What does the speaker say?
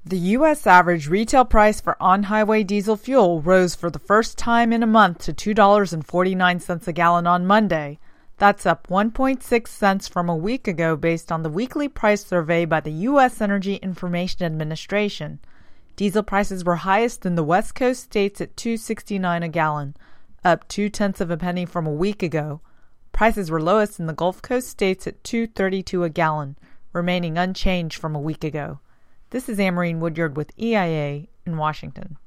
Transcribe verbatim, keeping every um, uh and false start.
The U S average retail price for on-highway diesel fuel rose for the first time in a month to two dollars and forty-nine cents a gallon on Monday. That's up one point six cents from a week ago based on the weekly price survey by the U S Energy Information Administration. Diesel prices were highest in the West Coast states at two dollars and sixty-nine cents a gallon, up two-tenths of a penny from a week ago. Prices were lowest in the Gulf Coast states at two dollars and thirty-two cents a gallon, remaining unchanged from a week ago. This is Amarine Woodyard with E I A in Washington.